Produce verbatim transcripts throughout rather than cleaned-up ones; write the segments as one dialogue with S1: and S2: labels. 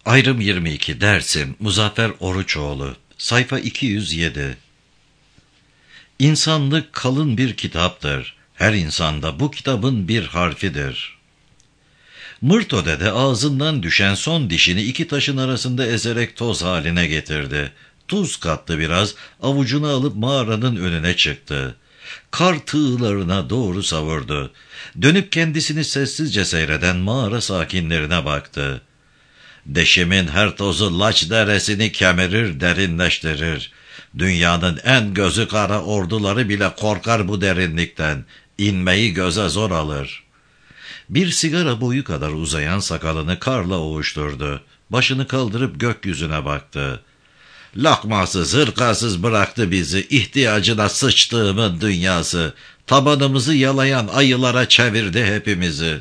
S1: Ayrım yirmi iki Dersim Muzaffer Oruçoğlu Sayfa iki yüz yedi. İnsanlık kalın bir kitaptır. Her insanda bu kitabın bir harfidir. Mırto dede ağzından düşen son dişini iki taşın arasında ezerek toz haline getirdi. Tuz kattı biraz, avucuna alıp mağaranın önüne çıktı. Kar tığlarına doğru savurdu. Dönüp kendisini sessizce seyreden mağara sakinlerine baktı. Deşimin her tozu Laç deresini kemirir, derinleştirir. Dünyanın en gözü kara orduları bile korkar bu derinlikten. İnmeyi göze zor alır. Bir sigara boyu kadar uzayan sakalını karla ovuşturdu. Başını kaldırıp gökyüzüne baktı. Lokmasız, hırkasız bıraktı bizi, ihtiyacına sıçtığımın dünyası. Tabanımızı yalayan ayılara çevirdi hepimizi.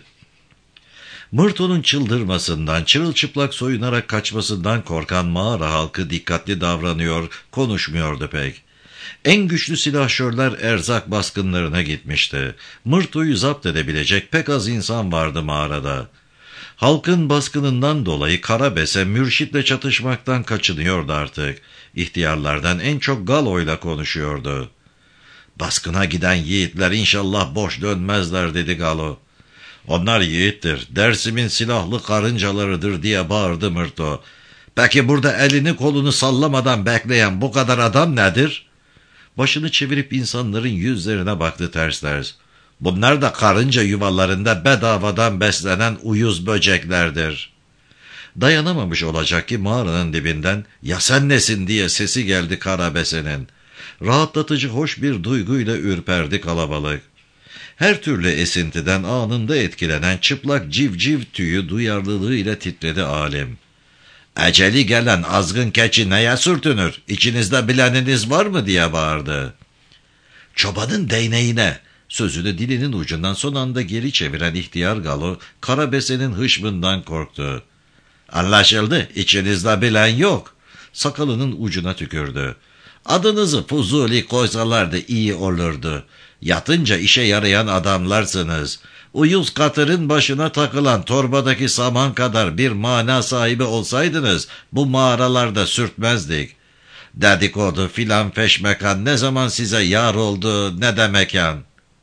S1: Mırto'nun çıldırmasından, çırılçıplak soyunarak kaçmasından korkan mağara halkı dikkatli davranıyor, konuşmuyordu pek. En güçlü silahşörler erzak baskınlarına gitmişti. Mırto'yu zapt edebilecek pek az insan vardı mağarada. Halkın baskınından dolayı Karabese Mürşit'le çatışmaktan kaçınıyordu artık. İhtiyarlardan en çok Galo'yla konuşuyordu. "Baskına giden yiğitler inşallah boş dönmezler," dedi Galo. "Onlar yiğittir, Dersim'in silahlı karıncalarıdır," diye bağırdı Mırto. "Peki burada elini kolunu sallamadan bekleyen bu kadar adam nedir?" Başını çevirip insanların yüzlerine baktı ters ters. "Bunlar da karınca yuvalarında bedavadan beslenen uyuz böceklerdir." Dayanamamış olacak ki mağaranın dibinden "Ya sen nesin?" diye sesi geldi Karabese'nin. Rahatlatıcı hoş bir duyguyla ürperdi kalabalık. Her türlü esintiden anında etkilenen çıplak civciv tüyü duyarlılığıyla titredi alim. "Eceli gelen azgın keçi neye sürtünür? İçinizde bileniniz var mı?" diye bağırdı. "Çobanın değneğine," sözünü dilinin ucundan son anda geri çeviren ihtiyar Galo, Karabese'nin hışmından korktu. "Anlaşıldı, içinizde bilen yok." Sakalının ucuna tükürdü. "Adınızı Fuzuli koysalardı iyi olurdu. Yatınca işe yarayan adamlarsınız. Uyuz katırın başına takılan torbadaki saman kadar bir mana sahibi olsaydınız bu mağaralarda sürtmezdik. Dedikodu filan feşmekan ne zaman size yar oldu ne de mekan."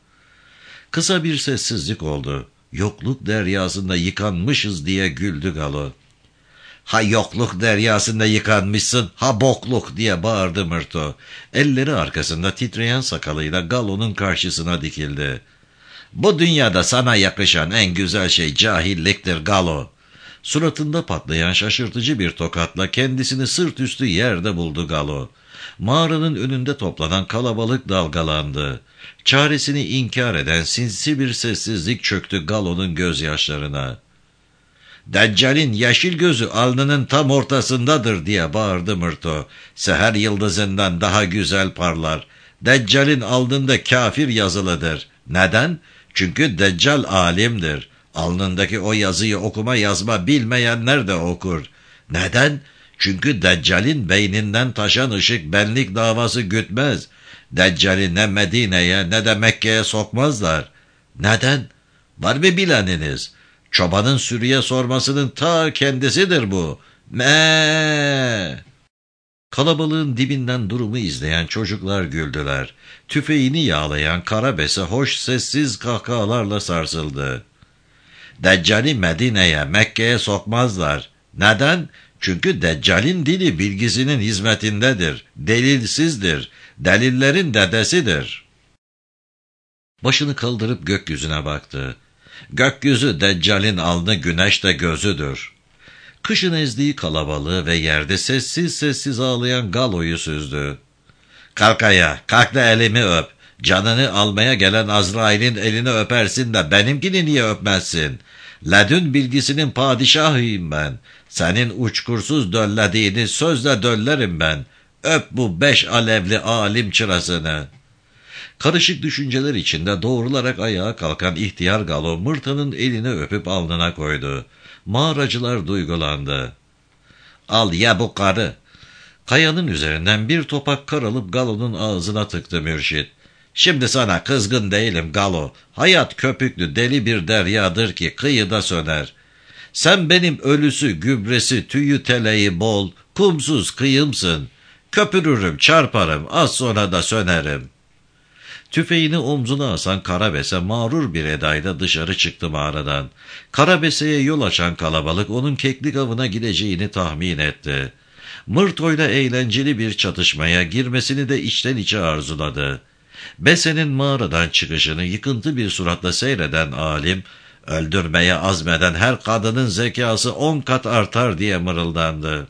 S1: Kısa bir sessizlik oldu. Yokluk deryasında yıkanmışız diye güldü Galo. "Ha yokluk deryasında yıkanmışsın, ha bokluk," diye bağırdı Mırto. Elleri arkasında titreyen sakalıyla Galo'nun karşısına dikildi. "Bu dünyada sana yakışan en güzel şey cahilliktir Galo." Suratında patlayan şaşırtıcı bir tokatla kendisini sırt üstü yerde buldu Galo. Mağaranın önünde toplanan kalabalık dalgalandı. Çaresini inkar eden sinsi bir sessizlik çöktü Galo'nun gözyaşlarına. "Deccal'in yeşil gözü alnının tam ortasındadır," diye bağırdı Mırto. "Seher yıldızından daha güzel parlar. Deccal'in alnında kafir yazılıdır. Neden? Çünkü Deccal alimdir. Alnındaki o yazıyı okuma yazma bilmeyenler de okur. Neden? Çünkü Deccal'in beyninden taşan ışık benlik davası gütmez. Deccal'i ne Medine'ye ne de Mekke'ye sokmazlar. Neden? Var mı bileniniz? Çobanın sürüye sormasının ta kendisidir bu. Meee!" Kalabalığın dibinden durumu izleyen çocuklar güldüler. Tüfeğini yağlayan Karabese hoş sessiz kahkahalarla sarsıldı. "Deccal'i Medine'ye, Mekke'ye sokmazlar. Neden? Çünkü Deccal'in dili bilgisinin hizmetindedir. Delilsizdir. Delillerin dedesidir." Başını kaldırıp gökyüzüne baktı. "Gökyüzü Deccal'in alnı, güneş de gözüdür." Kışın ezdiği kalabalığı ve yerde sessiz sessiz ağlayan Galo'yu süzdü. "Kalk ayağa, kalk da elimi öp. Canını almaya gelen Azrail'in elini öpersin de benimkini niye öpmezsin? Ledün bilgisinin padişahıyım ben. Senin uçkursuz döllediğini sözle döllerim ben. Öp bu beş alevli alim çırasını." Karışık düşünceler içinde doğrularak ayağa kalkan ihtiyar Galo Mırto'nun elini öpüp alnına koydu. Mağaracılar duygulandı. "Al ya bu karı." Kayanın üzerinden bir topak kar alıp Galo'nun ağzına tıktı Mürşit. "Şimdi sana kızgın değilim Galo. Hayat köpüklü deli bir deryadır ki kıyıda söner. Sen benim ölüsü, gübresi, tüyü teleği bol, kumsuz kıyımsın. Köpürürüm, çarparım, az sonra da sönerim. Tüfeğini omzuna asan Karabese mağrur bir edayla dışarı çıktı mağaradan. Karabese'ye yol açan kalabalık onun keklik avına gideceğini tahmin etti. Mırto'yla eğlenceli bir çatışmaya girmesini de içten içe arzuladı. Bese'nin mağaradan çıkışını yıkıntı bir suratla seyreden alim, öldürmeye azmeden her kadının zekası on kat artar diye mırıldandı.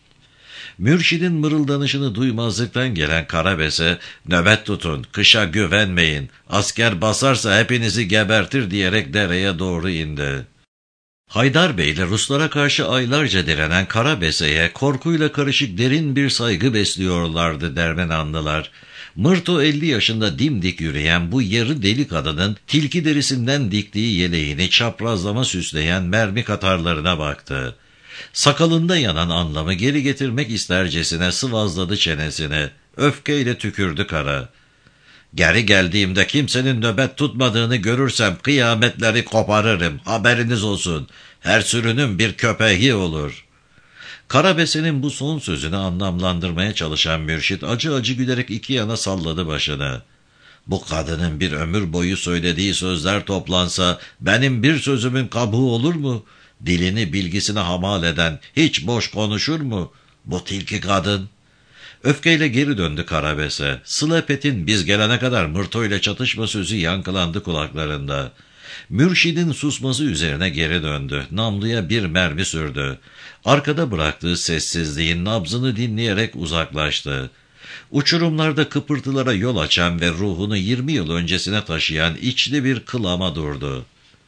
S1: Mürşidin mırıldanışını duymazlıktan gelen Karabese, nöbet tutun, kışa güvenmeyin, asker basarsa hepinizi gebertir diyerek dereye doğru indi. Haydar Bey ile Ruslara karşı aylarca direnen Karabese'ye korkuyla karışık derin bir saygı besliyorlardı Dermenanlılar. Mırto elli yaşında dimdik yürüyen bu yarı deli kadının tilki derisinden diktiği yeleğini çaprazlama süsleyen mermi katarlarına baktı. Sakalında yanan anlamı geri getirmek istercesine sıvazladı çenesini. Öfkeyle tükürdü kara. Geri geldiğimde kimsenin nöbet tutmadığını görürsem kıyametleri koparırım. Haberiniz olsun. Her sürünün bir köpeği olur. Karabese'nin bu son sözünü anlamlandırmaya çalışan mürşit acı acı gülerek iki yana salladı başını. Bu kadının bir ömür boyu söylediği sözler toplansa benim bir sözümün kabuğu olur mu? Dilini bilgisine hamal eden hiç boş konuşur mu? Bu tilki kadın. Öfkeyle geri döndü Karabese. Sılepet'in biz gelene kadar Mırto ile çatışma sözü yankılandı kulaklarında. Mürşidin susması üzerine geri döndü. Namluya bir mermi sürdü. Arkada bıraktığı sessizliğin nabzını dinleyerek uzaklaştı. Uçurumlarda kıpırtılara yol açan ve ruhunu yirmi yıl öncesine taşıyan içli bir kılama durdu.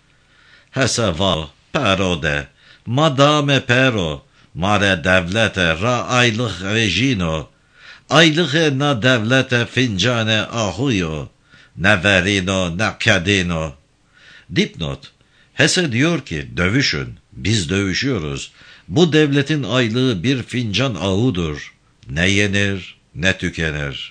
S1: Hese va, pero de, madame pero, mare devlete ra aylık rejino, aylık na devlete fincane ahuyo, ne verino ne kadino. Dipnot, Hese diyor ki dövüşün, biz dövüşüyoruz. Bu devletin aylığı bir fincan ahudur. Ne yenir ne tükenir.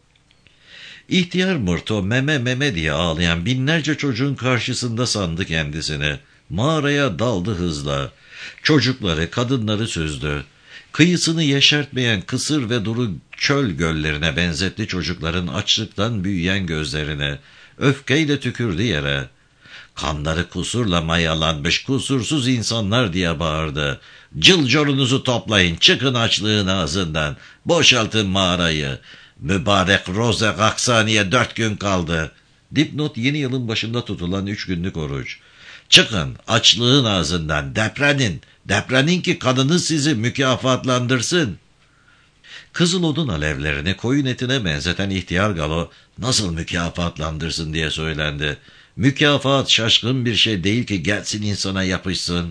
S1: İhtiyar Mırto meme meme diye ağlayan binlerce çocuğun karşısında sandı kendisini. Mağaraya daldı hızla. Çocukları, kadınları süzdü. Kıyısını yeşertmeyen kısır ve duru çöl göllerine benzetti çocukların açlıktan büyüyen gözlerine. Öfkeyle tükürdü yere. Kanları kusurla mayalanmış kusursuz insanlar diye bağırdı. Cılcorunuzu toplayın, çıkın açlığın ağzından, boşaltın mağarayı. Mübarek Roze Gaksani'ye dört gün kaldı. Dipnot yeni yılın başında tutulan üç günlük oruç. Çıkın açlığın ağzından, deprenin, deprenin ki kanınız sizi mükafatlandırsın. Kızıl odun alevlerini koyun etine benzeten ihtiyar Galo nasıl mükafatlandırsın diye söylendi. Mükafat şaşkın bir şey değil ki gelsin insana yapışsın.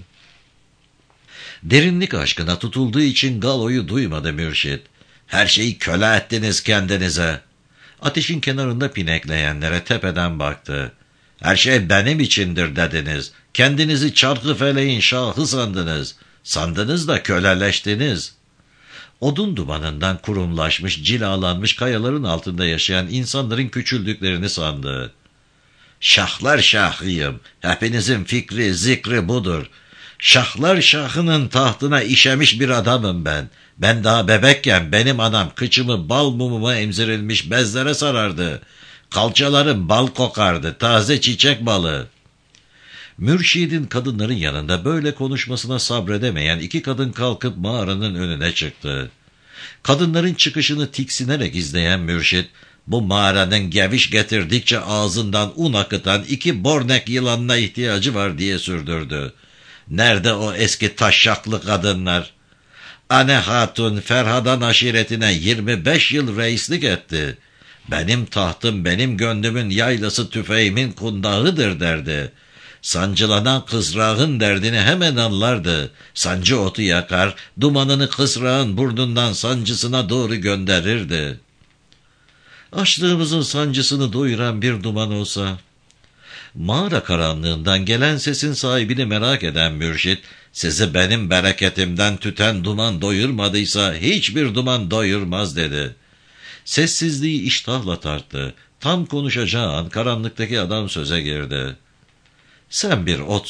S1: Derinlik aşkına tutulduğu için Galo'yu duymadı mürşit. Her şeyi köle ettiniz kendinize. Ateşin kenarında pinekleyenlere tepeden baktı. Her şey benim içindir dediniz. Kendinizi çarkıfeleğin şahı sandınız. Sandınız da köleleştiniz. Odun dumanından kurumlaşmış, cilalanmış kayaların altında yaşayan insanların küçüldüklerini sandı. Şahlar şahıyım. Hepinizin fikri, zikri budur. Şahlar şahının tahtına işemiş bir adamım ben. Ben daha bebekken benim anam kıçımı bal mumuma emzirilmiş bezlere sarardı. Kalçalarım bal kokardı, taze çiçek balı. Mürşidin kadınların yanında böyle konuşmasına sabredemeyen iki kadın kalkıp mağaranın önüne çıktı. Kadınların çıkışını tiksinerek izleyen mürşit, bu mağaranın geviş getirdikçe ağzından un akıtan iki bornek yılanına ihtiyacı var diye sürdürdü. Nerede o eski taşşaklı kadınlar? Ane Hatun Ferhadan aşiretine yirmi beş yıl reislik etti. Benim tahtım benim gönlümün yaylası tüfeğimin kundağıdır derdi. Sancılanan kızrağın derdini hemen anlardı. Sancı otu yakar, dumanını kızrağın burnundan sancısına doğru gönderirdi. Açlığımızın sancısını doyuran bir duman olsa. Mağara karanlığından gelen sesin sahibini merak eden mürşit, sizi benim bereketimden tüten duman doyurmadıysa hiçbir duman doyurmaz dedi. Sessizliği iştahla tarttı. Tam konuşacağı an karanlıktaki adam söze girdi. Sen bir otsun.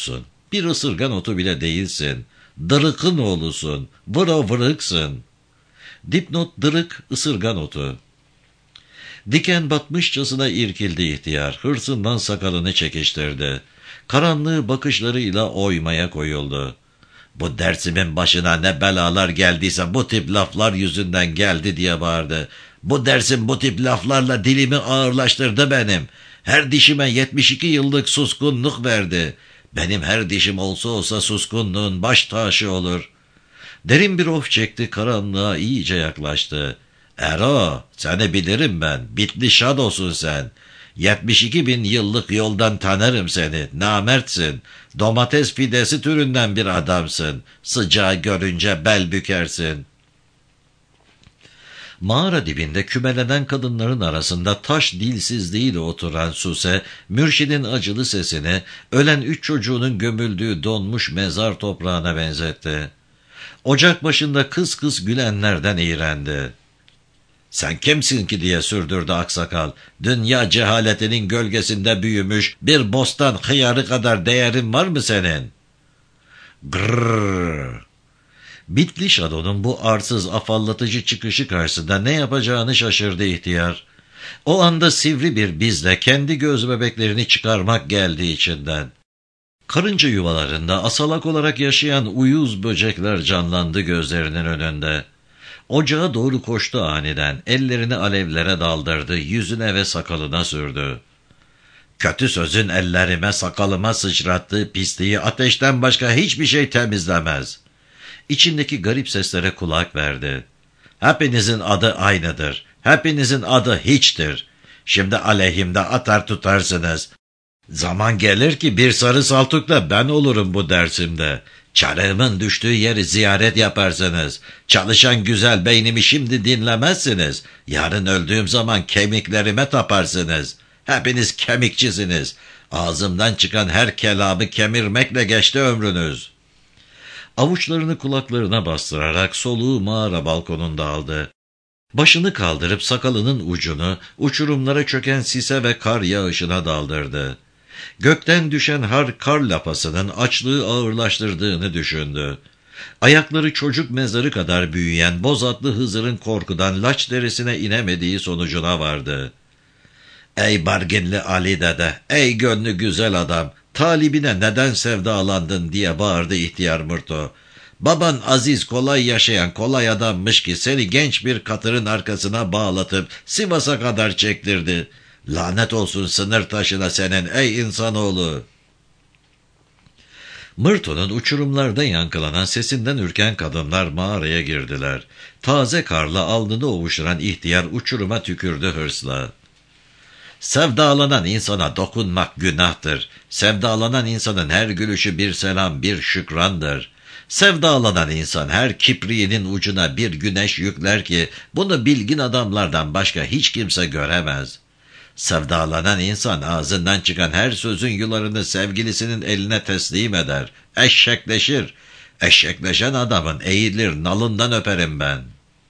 S1: Bir ısırgan otu bile değilsin. Dırıkın oğlusun. Vıra vırıksın. Dipnot dırık ısırgan otu. Diken batmışçasına irkildi ihtiyar. Hırsından sakalını çekiştirdi. Karanlığı bakışlarıyla oymaya koyuldu. Bu dersimin başına ne belalar geldiyse bu tip laflar yüzünden geldi diye bağırdı. Bu dersim bu tip laflarla dilimi ağırlaştırdı benim. Her dişime yetmiş iki yıllık suskunluk verdi. Benim her dişim olsa olsa suskunluğun baş taşı olur. Derin bir of çekti, karanlığa iyice yaklaştı. Ero, seni bilirim ben, bitli şadosun sen. Yetmiş iki bin yıllık yoldan tanırım seni, namertsin. Domates fidesi türünden bir adamsın. Sıcağı görünce bel bükersin. Mağara dibinde kümelenen kadınların arasında taş dilsizliğiyle oturan Suse, mürşidin acılı sesini ölen üç çocuğunun gömüldüğü donmuş mezar toprağına benzetti. Ocak başında kıs kıs gülenlerden iğrendi. "Sen kimsin ki?" diye sürdürdü aksakal. "Dünya cehaletinin gölgesinde büyümüş bir bostan hıyarı kadar değerin var mı senin?" Grrrr. Bitli Şado'nun bu arsız afallatıcı çıkışı karşısında ne yapacağını şaşırdı ihtiyar. O anda sivri bir bizle kendi göz bebeklerini çıkarmak geldi içinden. Karınca yuvalarında asalak olarak yaşayan uyuz böcekler canlandı gözlerinin önünde. Ocağa doğru koştu aniden, ellerini alevlere daldırdı, yüzüne ve sakalına sürdü. Kötü sözün ellerime, sakalıma sıçrattığı pisliği ateşten başka hiçbir şey temizlemez. İçindeki garip seslere kulak verdi. Hepinizin adı aynıdır. Hepinizin adı hiçtir. Şimdi aleyhimde atar tutarsınız. Zaman gelir ki bir sarı saltukla ben olurum bu dersimde. Çarığımın düştüğü yeri ziyaret yaparsınız. Çalışan güzel beynimi şimdi dinlemezsiniz. Yarın öldüğüm zaman kemiklerime taparsınız. Hepiniz kemikçisiniz. Ağzımdan çıkan her kelamı kemirmekle geçti ömrünüz. Avuçlarını kulaklarına bastırarak soluğu mağara balkonunda aldı. Başını kaldırıp sakalının ucunu uçurumlara çöken sise ve kar yağışına daldırdı. Gökten düşen har kar lapasının açlığı ağırlaştırdığını düşündü. Ayakları çocuk mezarı kadar büyüyen bozatlı Hızır'ın korkudan laç derisine inemediği sonucuna vardı. "Ey barginli Ali dede, ey gönlü güzel adam, talibine neden sevdalandın?" diye bağırdı ihtiyar Mırto. "Baban aziz, kolay yaşayan, kolay adammış ki seni genç bir katırın arkasına bağlatıp Sivas'a kadar çektirdi. Lanet olsun sınır taşına senin ey insanoğlu." Mırto'nun uçurumlarda yankılanan sesinden ürken kadınlar mağaraya girdiler. Taze karla alnını ovuşturan ihtiyar uçuruma tükürdü hırsla. "Sevdalanan insana dokunmak günahtır. Sevdalanan insanın her gülüşü bir selam, bir şükrandır. Sevdalanan insan her kipriğinin ucuna bir güneş yükler ki bunu bilgin adamlardan başka hiç kimse göremez. Sevdalanan insan ağzından çıkan her sözün yularını sevgilisinin eline teslim eder. Eşekleşir. Eşekleşen adamın eğilir, nalından öperim ben."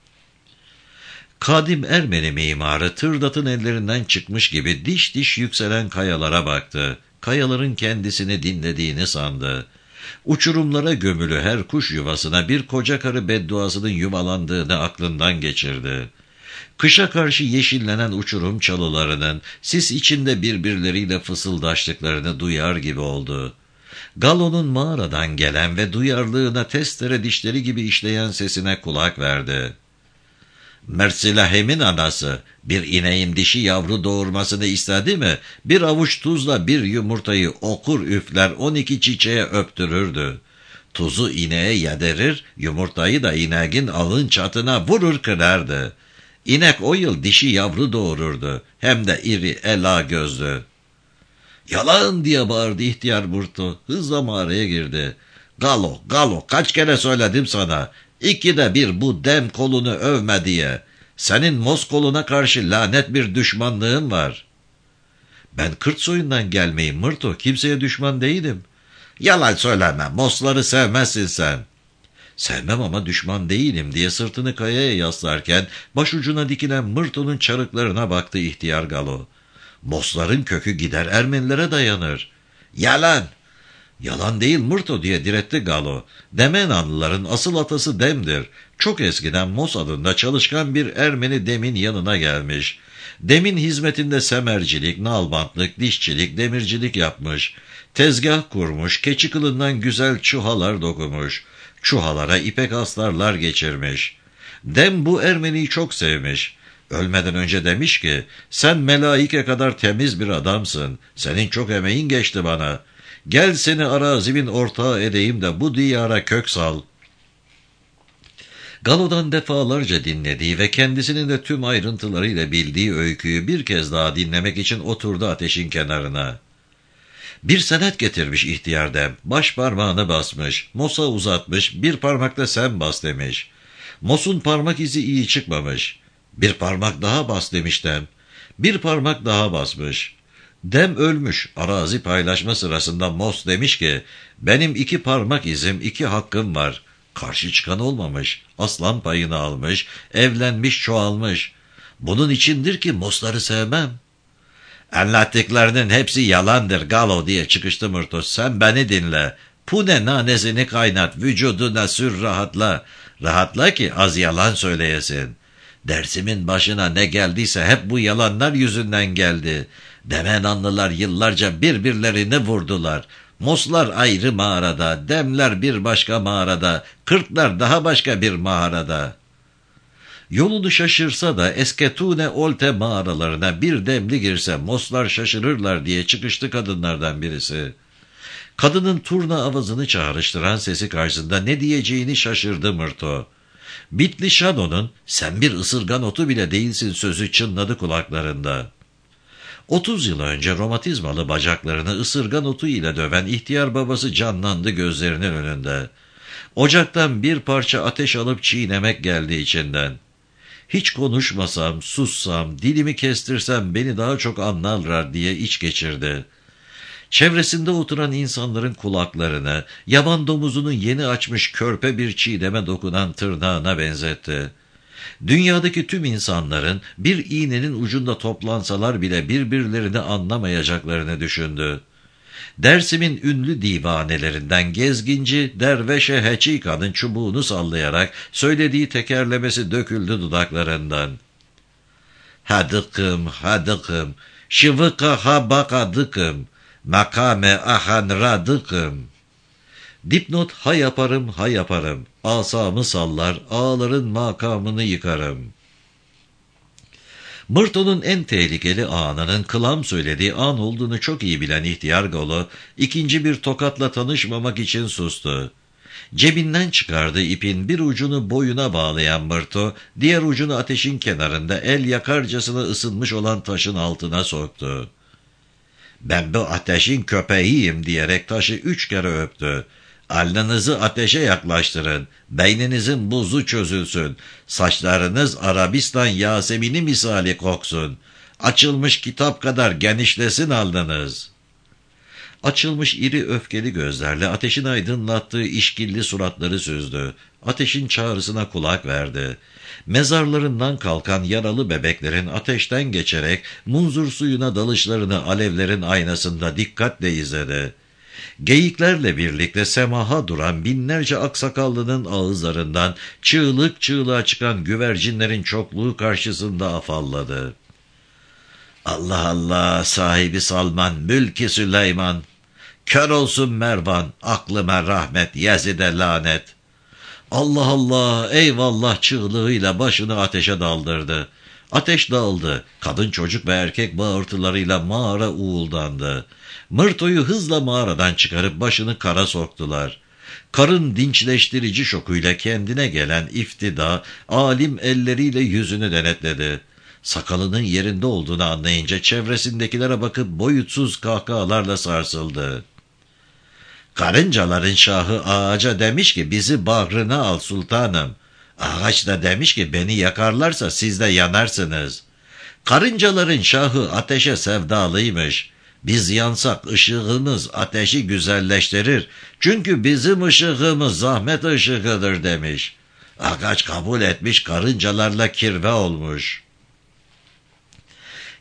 S1: Kadim Ermeni mimarı Tırdat'ın ellerinden çıkmış gibi diş diş yükselen kayalara baktı. Kayaların kendisini dinlediğini sandı. Uçurumlara gömülü her kuş yuvasına bir koca karı bedduasının yuvalandığını aklından geçirdi. Kışa karşı yeşillenen uçurum çalılarının sis içinde birbirleriyle fısıldaştıklarını duyar gibi oldu. Galo'nun mağaradan gelen ve duyarlığına testere dişleri gibi işleyen sesine kulak verdi. "Mersilahim'in anası bir ineğin dişi yavru doğurmasını istedi mi bir avuç tuzla bir yumurtayı okur üfler on iki çiçeğe öptürürdü. Tuzu ineğe yedirir, yumurtayı da ineğin alın çatına vurur kırardı. İnek o yıl dişi yavru doğururdu, hem de iri ela gözlü." "Yalan!" diye bağırdı ihtiyar Mırto. Hızla mağaraya girdi. "Galo, Galo, kaç kere söyledim sana. İkide bir bu dem kolunu övme diye. Senin Moskoluna karşı lanet bir düşmanlığın var." "Ben Kırt soyundan gelmeyim Mırto, kimseye düşman değilim." "Yalan söyleme, Mosları sevmezsin sen." "Sevmem ama düşman değilim" diye sırtını kayaya yaslarken başucuna dikilen Mırto'nun çarıklarına baktı ihtiyar Galo. "Mosların kökü gider Ermenilere dayanır." "Yalan!" Yalan değil Mırto diye diretti Galo. Demenanlıların asıl atası Dem'dir. Çok eskiden Mos adında çalışkan bir Ermeni Dem'in yanına gelmiş. Dem'in hizmetinde semercilik, nalbantlık, dişçilik, demircilik yapmış. Tezgah kurmuş, keçi kılından güzel çuhalar dokumuş. Çuhalara ipek astarlar geçirmiş. Dem bu Ermeni'yi çok sevmiş. Ölmeden önce demiş ki, sen melaike kadar temiz bir adamsın. Senin çok emeğin geçti bana. Gel seni arazimin ortağı edeyim de bu diyara kök sal. Galo'dan defalarca dinlediği ve kendisinin de tüm ayrıntılarıyla bildiği öyküyü bir kez daha dinlemek için oturdu ateşin kenarına. Bir senet getirmiş ihtiyar Dem. Baş parmağını basmış. Mos'a uzatmış. Bir parmakta sen bas demiş. Mos'un parmak izi iyi çıkmamış. Bir parmak daha bas demiş Dem. Bir parmak daha basmış. Dem ölmüş. Arazi paylaşma sırasında Mos demiş ki, benim iki parmak izim, iki hakkım var. Karşı çıkan olmamış. Aslan payını almış. Evlenmiş, çoğalmış. Bunun içindir ki Mos'ları sevmem. Anlattıklarının hepsi yalandır Galo diye çıkıştı Mırto. Sen beni dinle. Pune nanesini kaynat. Vücuduna sür rahatla. Rahatla ki az yalan söyleyesin. Dersimin başına ne geldiyse hep bu yalanlar yüzünden geldi. Demenanlılar yıllarca birbirlerini vurdular. Moslar ayrı mağarada, Demler bir başka mağarada, Kırklar daha başka bir mağarada. Yolunu şaşırsa da Esketune Olte mağaralarına bir Demli girse Moslar şaşırırlar diye çıkıştı kadınlardan birisi. Kadının turna avazını çağrıştıran sesi karşısında ne diyeceğini şaşırdı Mırto. Bitli Şano'nun sen bir ısırgan otu bile değilsin sözü çınladı kulaklarında. Otuz yıl önce romatizmalı bacaklarını ısırgan otu ile döven ihtiyar babası canlandı gözlerinin önünde. Ocaktan bir parça ateş alıp çiğnemek geldi içinden. Hiç konuşmasam, sussam, dilimi kestirsem beni daha çok anlarlar diye iç geçirdi. Çevresinde oturan insanların kulaklarını, yaban domuzunun yeni açmış körpe bir çiğdeme dokunan tırnağına benzetti. Dünyadaki tüm insanların bir iğnenin ucunda toplansalar bile birbirlerini anlamayacaklarını düşündü. Dersim'in ınlü divanelerinden gezginci Derveşe Heçika'nın çubuğunu sallayarak söylediği tekerlemesi döküldü dudaklarından. Hadıkım, hadıkım, şıvıka habakadıkım, makame ahanradıkım. Dipnot ha yaparım ha yaparım, asamı sallar, ağların makamını yıkarım. Mırto'nun en tehlikeli anının kılam söylediği an olduğunu çok iyi bilen ihtiyar Galo, ikinci bir tokatla tanışmamak için sustu. Cebinden çıkardığı ipin bir ucunu boyuna bağlayan Mırto, diğer ucunu ateşin kenarında el yakarcasına ısınmış olan taşın altına soktu. Ben bu ateşin köpeğiyim diyerek taşı üç kere öptü. Alnınızı ateşe yaklaştırın, beyninizin buzu çözülsün, saçlarınız Arabistan Yasemini misali koksun, açılmış kitap kadar genişlesin alnınız. Açılmış iri öfkeli gözlerle ateşin aydınlattığı işkilli suratları süzdü. Ateşin çağrısına kulak verdi. Mezarlarından kalkan yaralı bebeklerin ateşten geçerek munzur suyuna dalışlarını alevlerin aynasında dikkatle izledi. Geyiklerle birlikte semaha duran binlerce aksakallının ağızlarından çığlık çığlığa çıkan güvercinlerin çokluğu karşısında afalladı. Allah Allah, sahibi Salman, mülki Süleyman, kör olsun Mervan, aklıma rahmet, Yezid'e lanet. Allah Allah, eyvallah çığlığıyla başını ateşe daldırdı. Ateş dağıldı, kadın çocuk ve erkek bağırtılarıyla mağara uğuldandı. Mırto'yu hızla mağaradan çıkarıp başını kara soktular. Karın dinçleştirici şokuyla kendine gelen iftida, alim elleriyle yüzünü denetledi. Sakalının yerinde olduğunu anlayınca çevresindekilere bakıp boyutsuz kahkahalarla sarsıldı. Karıncaların şahı ağaca demiş ki bizi bağrına al sultanım. Ağaç da demiş ki beni yakarlarsa siz de yanarsınız. Karıncaların şahı ateşe sevdalıymış. Biz yansak ışığımız ateşi güzelleştirir. Çünkü bizim ışığımız zahmet ışığıdır demiş. Ağaç kabul etmiş, karıncalarla kirve olmuş.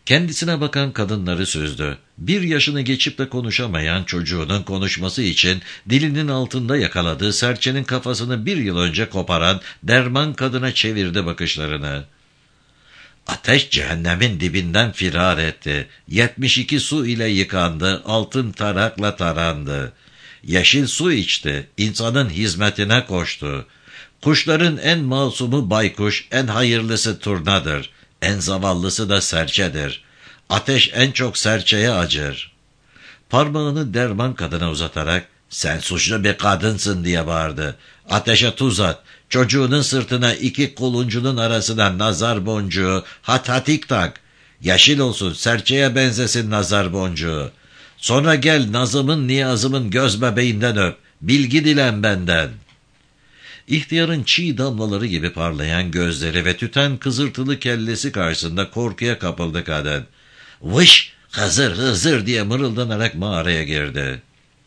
S1: Kendisine bakan kadınları süzdü. Bir yaşını geçip de konuşamayan çocuğunun konuşması için dilinin altında yakaladığı serçenin kafasını bir yıl önce koparan derman kadına çevirdi bakışlarını. Ateş cehennemin dibinden firar etti. Yetmiş iki su ile yıkandı, altın tarakla tarandı. Yeşil su içti, insanın hizmetine koştu. Kuşların en masumu baykuş, en hayırlısı turnadır. En zavallısı da serçedir. Ateş en çok serçeye acır. Parmağını derman kadına uzatarak, sen suçlu bir kadınsın diye bağırdı. Ateşe tuz at, çocuğunun sırtına iki kuluncunun arasına nazar boncuğu, hat hatik tak. Yeşil olsun, serçeye benzesin nazar boncuğu. Sonra gel Nazım'ın Niyazım'ın göz bebeğinden öp, bilgi dilen benden. İhtiyarın çiğ damlaları gibi parlayan gözleri ve tüten kızırtılı kellesi karşısında korkuya kapıldı kadın. Vış, Hızır Hızır diye mırıldanarak mağaraya girdi.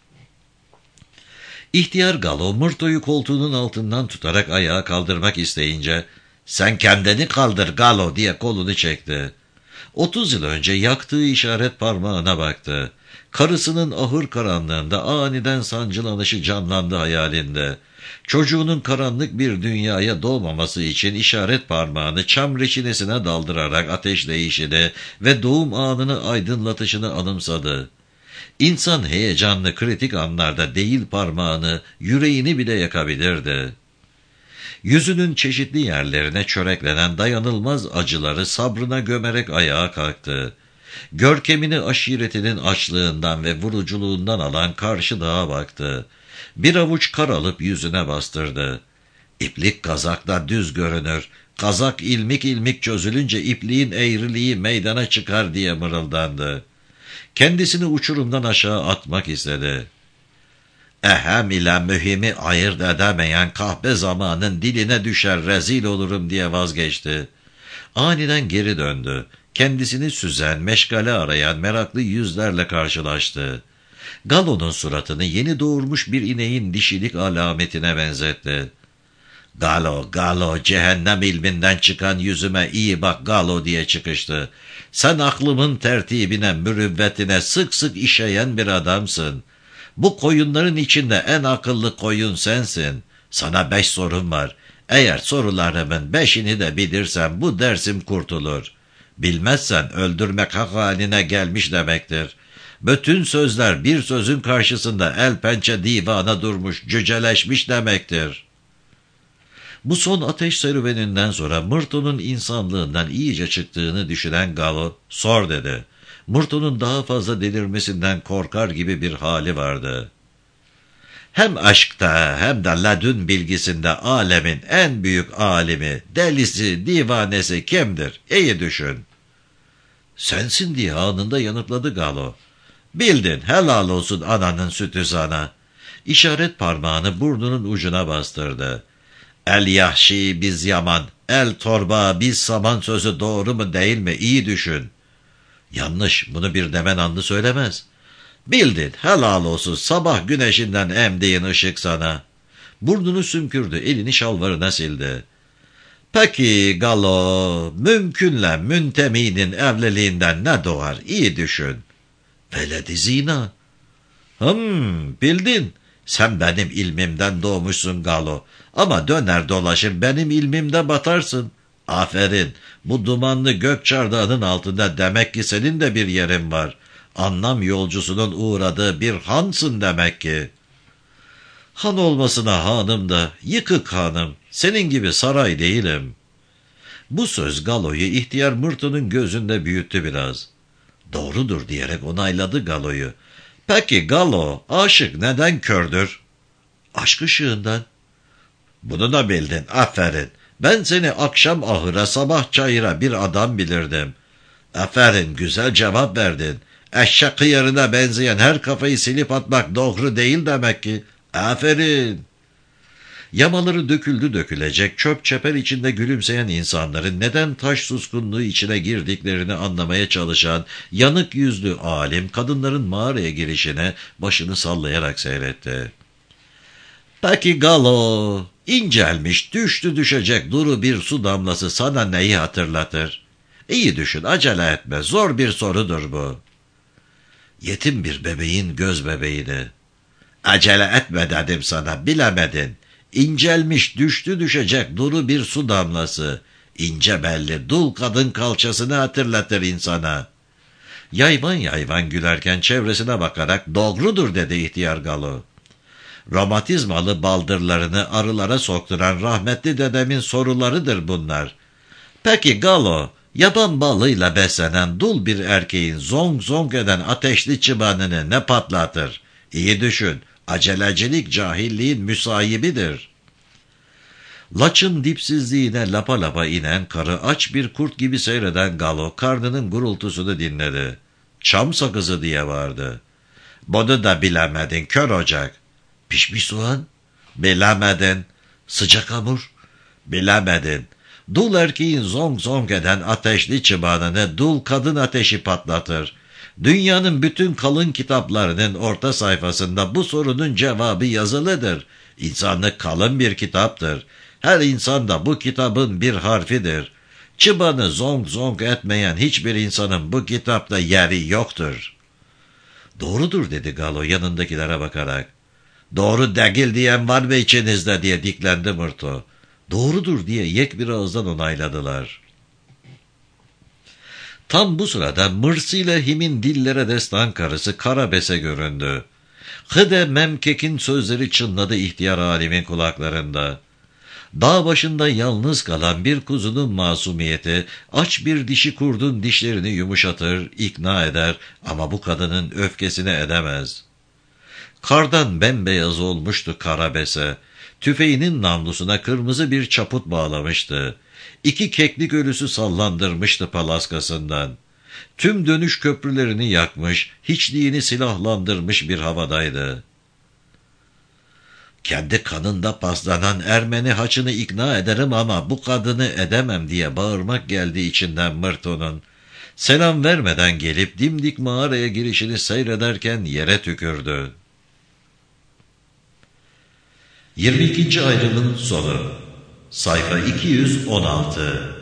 S1: İhtiyar Galo Mırto'yu koltuğunun altından tutarak ayağa kaldırmak isteyince, sen kendini kaldır Galo diye kolunu çekti. Otuz yıl önce yaktığı işaret parmağına baktı. Karısının ahır karanlığında aniden sancılanışı canlandı hayalinde. Çocuğunun karanlık bir dünyaya doğmaması için işaret parmağını çam reçinesine daldırarak ateşleyişini ve doğum anını aydınlatışını anımsadı. İnsan heyecanlı kritik anlarda değil parmağını, yüreğini bile yakabilirdi. Yüzünün çeşitli yerlerine çöreklenen dayanılmaz acıları sabrına gömerek ayağa kalktı. Görkemini aşiretinin açlığından ve vuruculuğundan alan karşı dağa baktı. Bir avuç kar alıp yüzüne bastırdı. İplik kazakta düz görünür. Kazak ilmik ilmik çözülünce ipliğin eğriliği meydana çıkar diye mırıldandı. Kendisini uçurumdan aşağı atmak istedi. Ehem ile mühimi ayırt edemeyen kahpe zamanın diline düşer rezil olurum diye vazgeçti. Aniden geri döndü. Kendisini süzen, meşgale arayan meraklı yüzlerle karşılaştı. Galo'nun suratını yeni doğurmuş bir ineğin dişilik alametine benzetti. Galo, Galo, cehennem ilminden çıkan yüzüme iyi bak Galo diye çıkıştı. Sen aklımın tertibine, mürüvvetine sık sık işeyen bir adamsın. Bu koyunların içinde en akıllı koyun sensin. Sana beş sorum var. Eğer sorularımın beşini de bilirsen bu dersim kurtulur. Bilmezsen öldürmek hak haline gelmiş demektir. Bütün sözler bir sözün karşısında el pençe divana durmuş, cüceleşmiş demektir. Bu son ateş serüveninden sonra Mırto'nun insanlığından iyice çıktığını düşünen Galo, sor dedi. Mırto'nun daha fazla delirmesinden korkar gibi bir hali vardı. Hem aşkta hem de ladün bilgisinde alemin en büyük alimi, delisi, divanesi kimdir? İyi düşün. Sensin diye anında yanıtladı Galo. Bildin, helal olsun ananın sütü sana. İşaret parmağını burnunun ucuna bastırdı. El yahşi biz yaman, el torba biz saman sözü doğru mu değil mi? İyi düşün. Yanlış, bunu bir demen anlı söylemez. Bildin, helal olsun sabah güneşinden emdiğin ışık sana. Burnunu sümkürdü, elini şalvarına sildi. Peki Galo, mümkünle münteminin evliliğinden ne doğar? İyi düşün. Veledi zina. Hım, bildin. Sen benim ilmimden doğmuşsun Galo. Ama döner dolaşır benim ilmimde batarsın. Aferin, bu dumanlı gök çardağının altında demek ki senin de bir yerin var. Anlam yolcusunun uğradığı bir hansın demek ki. Han olmasına hanım da, yıkık hanım, senin gibi saray değilim. Bu söz Galo'yu ihtiyar Mırto'nun gözünde büyüttü biraz. Doğrudur diyerek onayladı Galo'yu. Peki Galo, aşık neden kördür? Aşk ışığından. Bunu da bildin, aferin. Ben seni akşam ahıra, sabah çayıra bir adam bilirdim. Aferin, güzel cevap verdin. Eşek hıyarına benzeyen her kafayı silip atmak doğru değil demek ki. Aferin. Yamaları döküldü dökülecek, çöp çeper içinde gülümseyen insanların neden taş suskunluğu içine girdiklerini anlamaya çalışan yanık yüzlü alim kadınların mağaraya girişine başını sallayarak seyretti. Peki Galo, incelmiş, düştü düşecek duru bir su damlası sana neyi hatırlatır? İyi düşün, acele etme, zor bir sorudur bu. Yetim bir bebeğin göz bebeğini. Acele etme dedim sana, bilemedin. İncelmiş, düştü düşecek duru bir su damlası. İnce belli, dul kadın kalçasını hatırlatır insana. Yayvan yayvan gülerken çevresine bakarak doğrudur dedi ihtiyar Galo. Romatizmalı baldırlarını arılara sokturan rahmetli dedemin sorularıdır bunlar. Peki Galo, yaban balığıyla beslenen dul bir erkeğin zong zong eden ateşli çıbanını ne patlatır? İyi düşün, acelecilik cahilliğin müsayibidir. Laçın dipsizliğine lapa lapa inen karı aç bir kurt gibi seyreden Galo karnının gurultusunu dinledi. Çam sakızı diye vardı. Bunu da bilemedin kör ocak. Pişmiş soğan? Bilemedin. Sıcak hamur? Bilemedin. Dul erkeğin zong zong eden ateşli çıbanını dul kadın ateşi patlatır. Dünyanın bütün kalın kitaplarının orta sayfasında bu sorunun cevabı yazılıdır. İnsanlık kalın bir kitaptır. Her insan da bu kitabın bir harfidir. Çıbanı zong zong etmeyen hiçbir insanın bu kitapta yeri yoktur. Doğrudur dedi Galo yanındakilere bakarak. Doğru değil diyen var mı içinizde diye diklendi Mırto. Doğrudur diye yek bir ağızdan onayladılar. Tam bu sırada Mırsı ile Him'in dillere destan karısı Karabes'e göründü. Hıde Memkek'in sözleri çınladı ihtiyar alimin kulaklarında. Dağ başında yalnız kalan bir kuzunun masumiyeti, aç bir dişi kurdun dişlerini yumuşatır, ikna eder ama bu kadının öfkesini edemez. Kardan bembeyaz olmuştu Karabes'e, tüfeğinin namlusuna kırmızı bir çaput bağlamıştı. İki keklik ölüsü sallandırmıştı palaskasından. Tüm dönüş köprülerini yakmış, hiçliğini silahlandırmış bir havadaydı. Kendi kanında paslanan Ermeni haçını ikna ederim ama bu kadını edemem diye bağırmak geldi içinden Mırto'nun. Selam vermeden gelip dimdik mağaraya girişini seyrederken yere tükürdü. yirmi ikinci ayrımın sonu. Sayfa iki yüz on altı.